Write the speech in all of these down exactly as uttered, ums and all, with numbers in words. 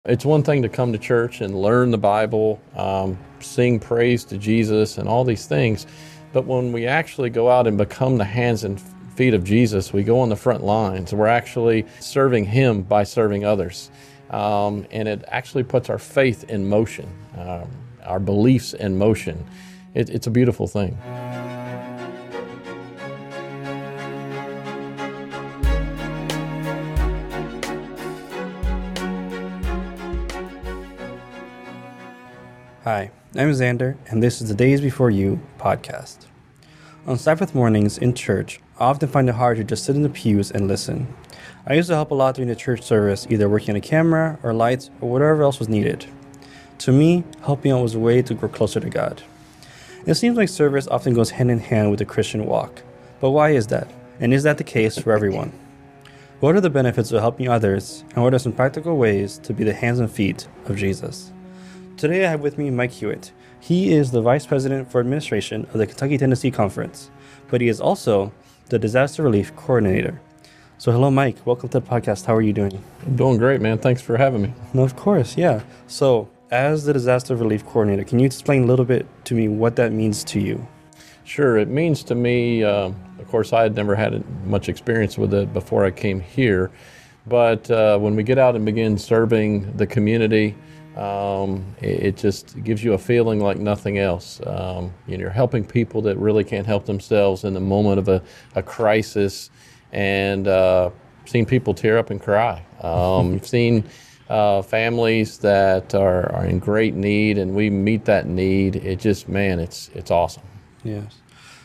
It's one thing to come to church and learn the Bible, um, sing praise to Jesus and all these things, but when we actually go out and become the hands and feet of Jesus, we go on the front lines. We're actually serving Him by serving others, um, and it actually puts our faith in motion, um, our beliefs in motion. It, it's a beautiful thing. Hi, I'm Xander, and this is the Days Before You podcast. On Sabbath mornings in church, I often find it hard to just sit in the pews and listen. I used to help a lot during the church service, either working on a camera or lights or whatever else was needed. To me, helping out was a way to grow closer to God. It seems like service often goes hand in hand with the Christian walk. But why is that? And is that the case for everyone? What are the benefits of helping others, and what are some practical ways to be the hands and feet of Jesus? Today I have with me Mike Hewitt. He is the Vice President for Administration of the Kentucky-Tennessee Conference, but he is also the Disaster Relief Coordinator. So hello, Mike. Welcome to the podcast. How are you doing? I'm doing great, man. Thanks for having me. No, of course, yeah. So as the Disaster Relief Coordinator, can you explain a little bit to me what that means to you? Sure. It means to me, um, of course, I had never had much experience with it before I came here, but uh, when we get out and begin serving the community, Um, it, it just gives you a feeling like nothing else. Um, you know, you're helping people that really can't help themselves in the moment of a, a crisis, and uh, seen people tear up and cry. Um, you've seen uh, families that are, are in great need, and we meet that need. It just, man, it's it's awesome. Yes.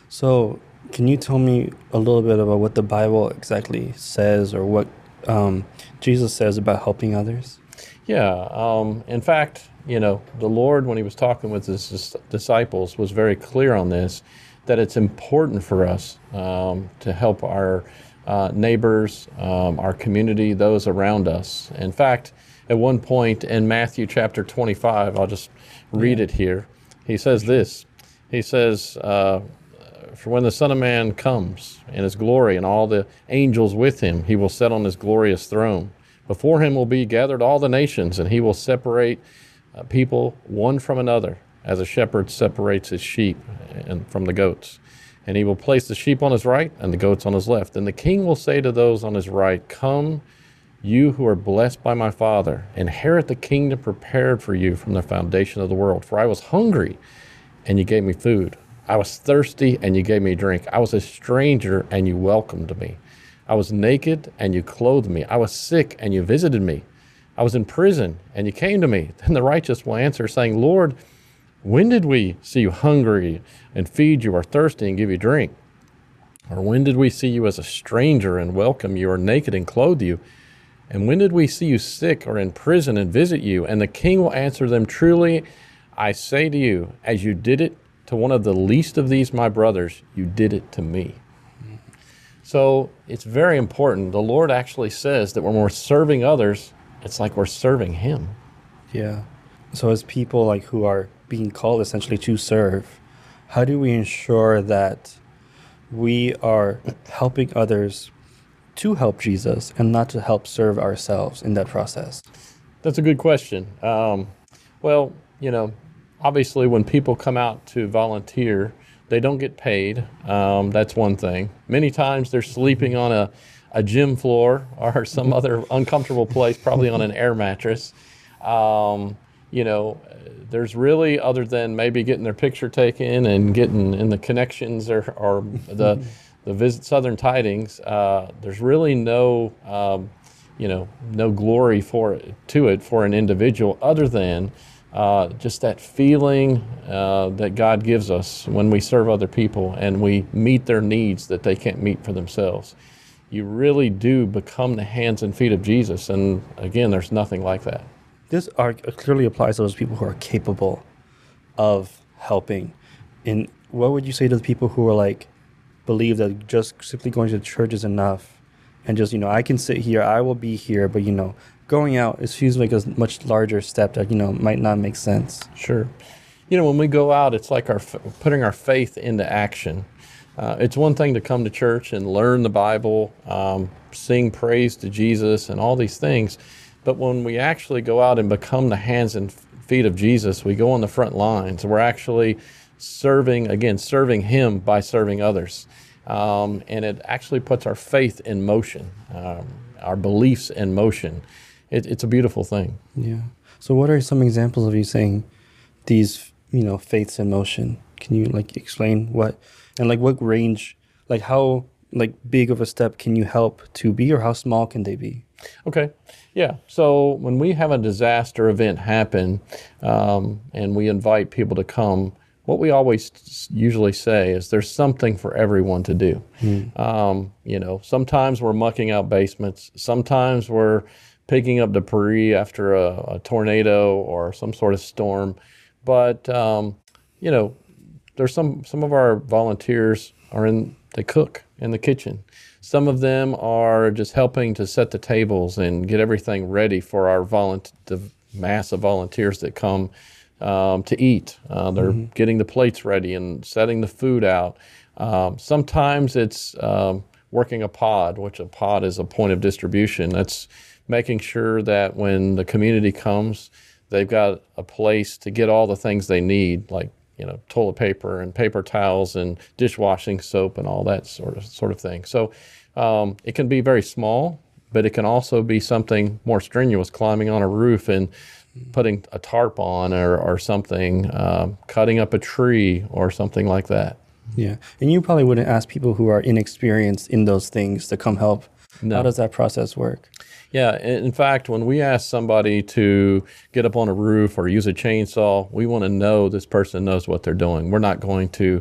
So can you tell me a little bit about what the Bible exactly says, or what um, Jesus says about helping others? Yeah, um, in fact, you know, the Lord, when He was talking with His dis- disciples, was very clear on this, that it's important for us um, to help our uh, neighbors, um, our community, those around us. In fact, at one point in Matthew chapter twenty-five, I'll just read it here, He says this, He says, uh, for when the Son of Man comes in His glory and all the angels with Him, He will sit on His glorious throne. Before Him will be gathered all the nations, and He will separate uh, people one from another, as a shepherd separates his sheep and from the goats. And He will place the sheep on His right and the goats on His left. And the King will say to those on His right, "Come, you who are blessed by my Father, inherit the kingdom prepared for you from the foundation of the world. For I was hungry, and you gave me food. I was thirsty, and you gave me drink. I was a stranger, and you welcomed me. I was naked, and you clothed me. I was sick, and you visited me. I was in prison, and you came to me." Then the righteous will answer, saying, "Lord, when did we see you hungry and feed you, or thirsty and give you drink? Or when did we see you as a stranger and welcome you, or naked and clothe you? And when did we see you sick or in prison and visit you?" And the King will answer them, "Truly, I say to you, as you did it to one of the least of these my brothers, you did it to me." So it's very important. The Lord actually says that when we're serving others, it's like we're serving Him. Yeah. So as people like who are being called essentially to serve, how do we ensure that we are helping others to help Jesus and not to help serve ourselves in that process? That's a good question. Um, well, you know, obviously when people come out to volunteer, they don't get paid. Um, that's one thing. Many times they're sleeping on a, a gym floor or some other uncomfortable place, probably on an air mattress. Um, you know, there's really, other than maybe getting their picture taken and getting in the connections or, or the the Visit Southern Tidings, uh, there's really no, um, you know, no glory for to it for an individual, other than Uh, just that feeling uh, that God gives us when we serve other people and we meet their needs that they can't meet for themselves. You really do become the hands and feet of Jesus, and again, there's nothing like that. This arc clearly applies to those people who are capable of helping. And what would you say to the people who are like, believe that just simply going to church is enough, and just, you know, I can sit here, I will be here, but, you know, going out, it feels like a much larger step that, you know, might not make sense. Sure. You know, when we go out, it's like our putting our faith into action. Uh, it's one thing to come to church and learn the Bible, um, sing praise to Jesus and all these things, But when we actually go out and become the hands and feet of Jesus, we go on the front lines. We're actually serving, again, serving Him by serving others. Um, and it actually puts our faith in motion, um, our beliefs in motion. It, it's a beautiful thing. Yeah. So what are some examples of you saying these, you know, faiths in motion? Can you like explain what, and like what range, like how like big of a step can you help to be, or how small can they be? Okay. Yeah. So when we have a disaster event happen, um, and we invite people to come, what we always usually say is there's something for everyone to do. Mm. Um, you know, sometimes we're mucking out basements. Sometimes we're picking up debris after a, a tornado or some sort of storm. But, um, you know, there's some, some of our volunteers are in, they cook in the kitchen. Some of them are just helping to set the tables and get everything ready for our volunteer, the mass of volunteers that come um, to eat. Uh, they're mm-hmm. getting the plates ready and setting the food out. Um, sometimes it's um, working a pod, which a pod is a point of distribution. That's making sure that when the community comes, they've got a place to get all the things they need, like, you know, toilet paper and paper towels and dishwashing soap and all that sort of sort of thing. So um, it can be very small, but it can also be something more strenuous, climbing on a roof and putting a tarp on or, or something, um, cutting up a tree or something like that. Yeah. And you probably wouldn't ask people who are inexperienced in those things to come help. No. How does that process work? Yeah, in fact, when we ask somebody to get up on a roof or use a chainsaw, we want to know this person knows what they're doing. We're not going to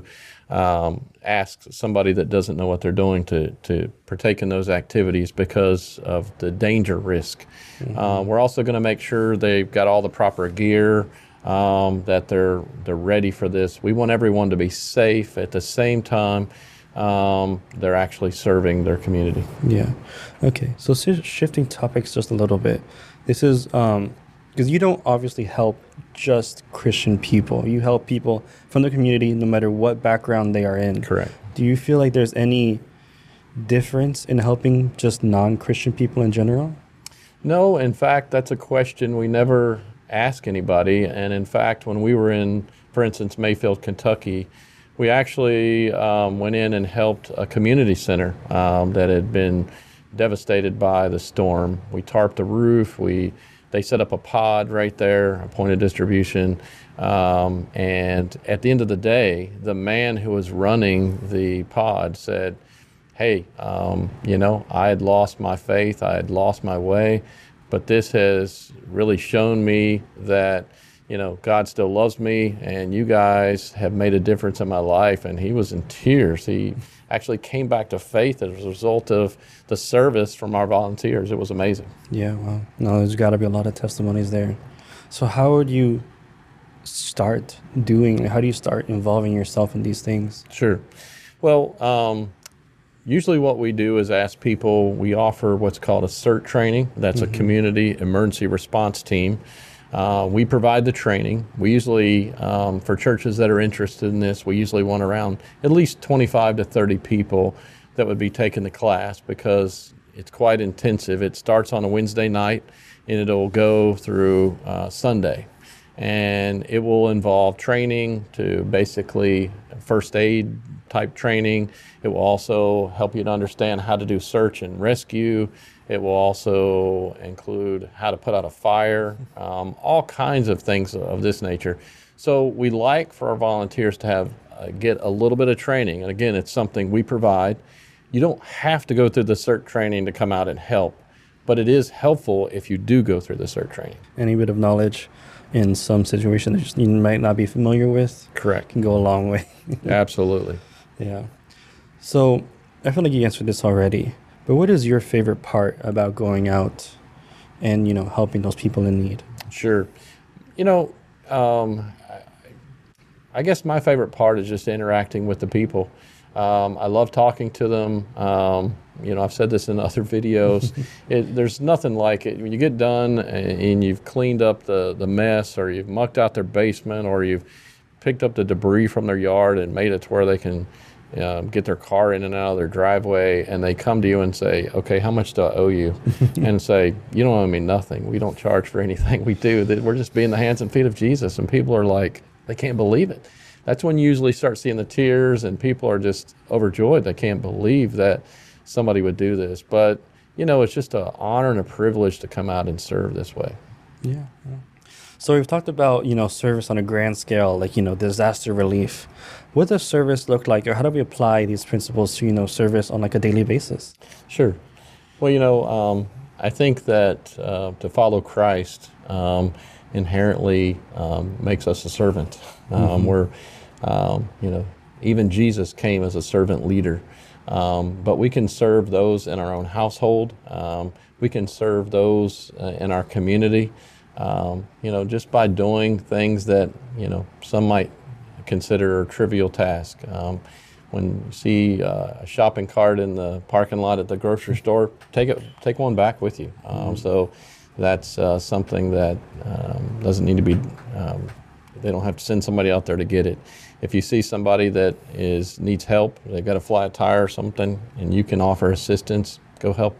um, ask somebody that doesn't know what they're doing to, to partake in those activities because of the danger risk. Mm-hmm. Uh, we're also going to make sure they've got all the proper gear, um, that they're they're ready for this. We want everyone to be safe at the same time. Um, they're actually serving their community. Yeah. Okay. So shifting topics just a little bit. This is um, because you don't obviously help just Christian people. You help people from the community no matter what background they are in. Correct. Do you feel like there's any difference in helping just non-Christian people in general? No. In fact, that's a question we never ask anybody. And in fact, when we were in, for instance, Mayfield, Kentucky, we actually um, went in and helped a community center um, that had been devastated by the storm. We tarped the roof. We they set up a pod right there, a point of distribution. Um, and at the end of the day, the man who was running the pod said, "Hey, um, you know, I had lost my faith. I had lost my way, but this has really shown me that, you know, God still loves me, and you guys have made a difference in my life." And he was in tears. He actually came back to faith as a result of the service from our volunteers. It was amazing. Yeah, well, no, there's got to be a lot of testimonies there. So how would you start doing, how do you start involving yourself in these things? Sure. Well, um, usually what we do is ask people, we offer what's called a CERT training. That's mm-hmm. a community emergency response team. Uh, we provide the training. We usually, um, for churches that are interested in this, we usually want around at least twenty-five to thirty people that would be taking the class because it's quite intensive. It starts on a Wednesday night and it'll go through uh, Sunday. And it will involve training to basically first aid type training. It will also help you to understand how to do search and rescue. It will also include how to put out a fire, um, all kinds of things of this nature. So we like for our volunteers to have uh, get a little bit of training. And again, it's something we provide. You don't have to go through the CERT training to come out and help, but it is helpful if you do go through the CERT training. Any bit of knowledge in some situation that you might not be familiar with, correct, can go a long way. Absolutely. Yeah. So I feel like you answered this already. But what is your favorite part about going out and, you know, helping those people in need? Sure. You know, um, I guess my favorite part is just interacting with the people. Um, I love talking to them. Um, you know, I've said this in other videos. it, there's nothing like it. When you get done and, and you've cleaned up the, the mess, or you've mucked out their basement, or you've picked up the debris from their yard and made it to where they can um, get their car in and out of their driveway, and they come to you and say, okay, how much do I owe you? And say, you don't owe me nothing. We don't charge for anything we do. That we're just being the hands and feet of Jesus. And people are like, they can't believe it. That's when you usually start seeing the tears, and people are just overjoyed. They can't believe that somebody would do this. But, you know, it's just an honor and a privilege to come out and serve this way. Yeah, yeah. So we've talked about, you know, service on a grand scale, like, you know, disaster relief. What does service look like, or how do we apply these principles to, you know, service on like a daily basis? Sure. Well, you know, um, I think that uh, to follow Christ um, inherently um, makes us a servant. Um, mm-hmm. We're, um, you know, even Jesus came as a servant leader. Um, but we can serve those in our own household. Um, we can serve those uh, in our community. Um, you know, just by doing things that, you know, some might consider a trivial task. Um, when you see uh, a shopping cart in the parking lot at the grocery store, take it, take one back with you. Um, mm-hmm. So that's uh, something that um, doesn't need to be, um, they don't have to send somebody out there to get it. If you see somebody that is needs help, they've got a flat tire or something, and you can offer assistance, go help.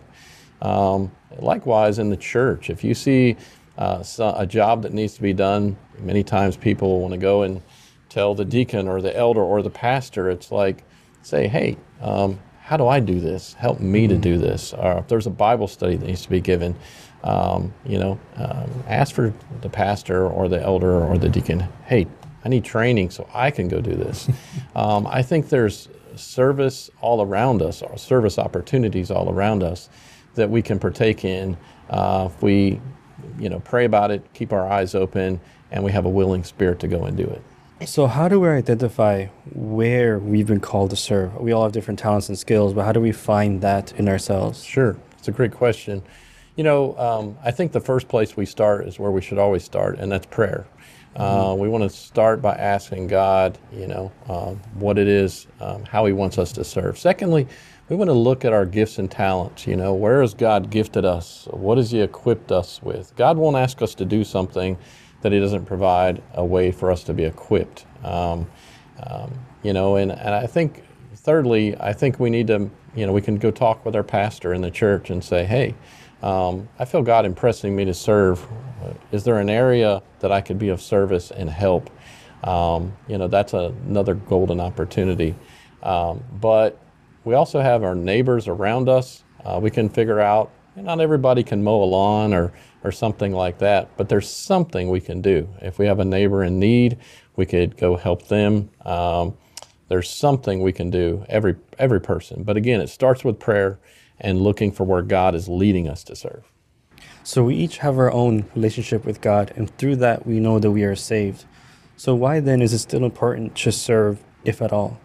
Um, likewise, in the church, if you see Uh, so a job that needs to be done, many times people want to go and tell the deacon or the elder or the pastor. It's like, say, hey, um, how do I do this? Help me to do this. Or if there's a Bible study that needs to be given, um, you know, um, ask for the pastor or the elder or the deacon, hey, I need training so I can go do this. um, I think there's service all around us, or service opportunities all around us that we can partake in uh, if we you know, pray about it, keep our eyes open, and we have a willing spirit to go and do it. So how do we identify where we've been called to serve? We all have different talents and skills, but how do we find that in ourselves? Sure. It's a great question. You know, um, I think the first place we start is where we should always start, and that's prayer. Uh, mm-hmm. We want to start by asking God, you know, um, what it is, um, how he wants us to serve. Secondly, we want to look at our gifts and talents. You know, where has God gifted us? What has he equipped us with? God won't ask us to do something that he doesn't provide a way for us to be equipped. Um, um, you know, and, and I think, thirdly, I think we need to, you know, we can go talk with our pastor in the church and say, hey, um, I feel God impressing me to serve. Is there an area that I could be of service and help? Um, you know, that's a, another golden opportunity. Um, but we also have our neighbors around us. Uh, we can figure out, not everybody can mow a lawn or, or something like that, but there's something we can do. If we have a neighbor in need, we could go help them. Um, there's something we can do, every every person. But again, it starts with prayer and looking for where God is leading us to serve. So we each have our own relationship with God, and through that we know that we are saved. So why then is it still important to serve, if at all?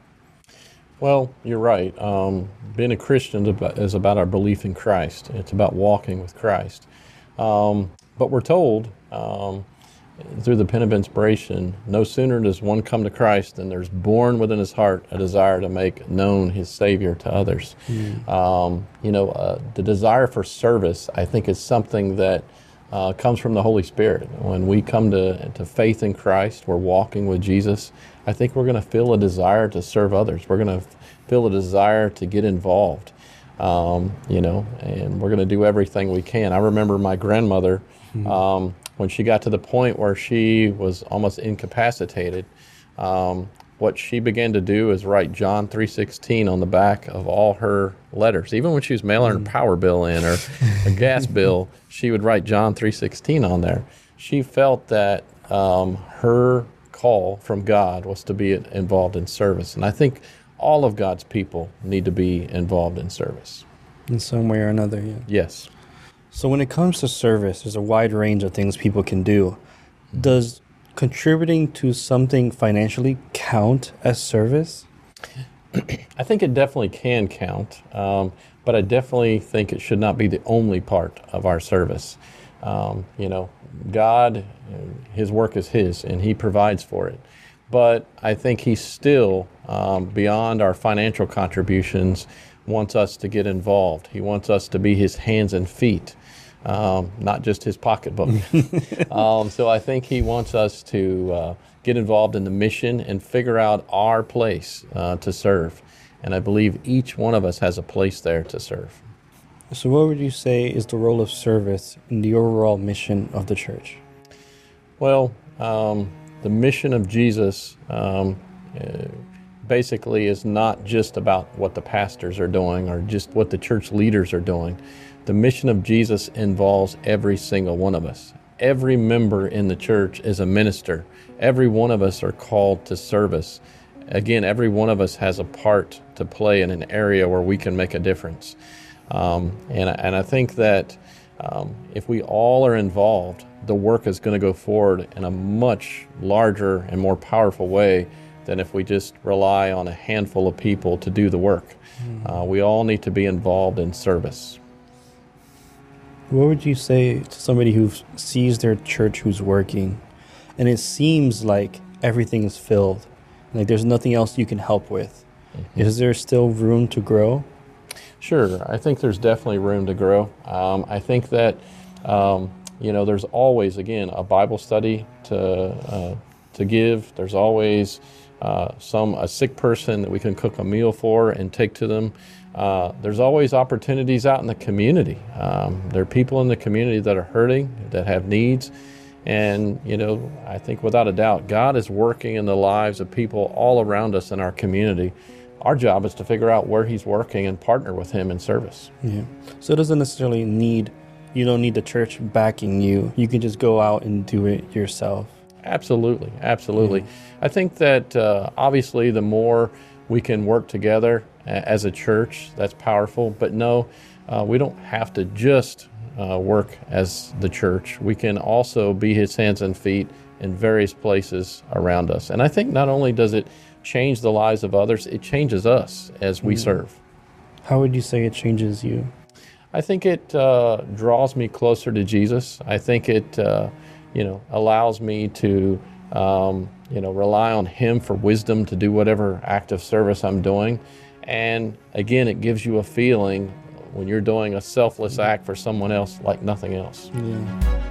Well, you're right. Um, being a Christian is about, is about our belief in Christ. It's about walking with Christ. Um, but we're told um, through the pen of inspiration, no sooner does one come to Christ than there's born within his heart a desire to make known his Savior to others. Mm. Um, you know, uh, the desire for service, I think, is something that uh, comes from the Holy Spirit. When we come to, to faith in Christ, we're walking with Jesus, I think we're going to feel a desire to serve others. We're going to feel a desire to get involved, um, you know, and we're going to do everything we can. I remember my grandmother, mm-hmm. um, when she got to the point where she was almost incapacitated, um, what she began to do is write John three sixteen on the back of all her letters. Even when she was mailing mm-hmm. her power bill in or a gas bill, she would write John three sixteen on there. She felt that um, her call from God was to be involved in service. And I think all of God's people need to be involved in service. In some way or another, yeah. Yes. So when it comes to service, there's a wide range of things people can do. Does contributing to something financially count as service? I think it definitely can count, um, but I definitely think it should not be the only part of our service. Um, you know, God, his work is his, and he provides for it. But I think he still, um, beyond our financial contributions, wants us to get involved. He wants us to be his hands and feet, um, not just his pocketbook. um, so I think he wants us to uh, get involved in the mission and figure out our place uh, to serve. And I believe each one of us has a place there to serve. So what would you say is the role of service in the overall mission of the church? Well, um, the mission of Jesus um, uh, basically is not just about what the pastors are doing or just what the church leaders are doing. The mission of Jesus involves every single one of us. Every member in the church is a minister. Every one of us are called to service. Again, every one of us has a part to play in an area where we can make a difference. Um, and, and I think that um, if we all are involved, the work is going to go forward in a much larger and more powerful way than if we just rely on a handful of people to do the work. Mm. Uh, we all need to be involved in service. What would you say to somebody who sees their church who's working and it seems like everything is filled, like there's nothing else you can help with? Mm-hmm. Is there still room to grow? Sure. I think there's definitely room to grow. Um, I think that, um, you know, there's always, again, a Bible study to uh, to give. There's always uh, some a sick person that we can cook a meal for and take to them. Uh, there's always opportunities out in the community. Um, there are people in the community that are hurting, that have needs. And, you know, I think without a doubt, God is working in the lives of people all around us in our community. Our job is to figure out where He's working and partner with Him in service. Yeah. So it doesn't necessarily need, you don't need the church backing you. You can just go out and do it yourself. Absolutely. Absolutely. Yeah. I think that uh, obviously the more we can work together as a church, that's powerful. But no, uh, we don't have to just uh, work as the church. We can also be His hands and feet in various places around us. And I think not only does it change the lives of others, it changes us as we mm. serve. How would you say it changes you? I think it uh, draws me closer to Jesus. I think it, uh, you know, allows me to, um, you know, rely on Him for wisdom to do whatever act of service I'm doing. And again, it gives you a feeling when you're doing a selfless act for someone else like nothing else. Yeah.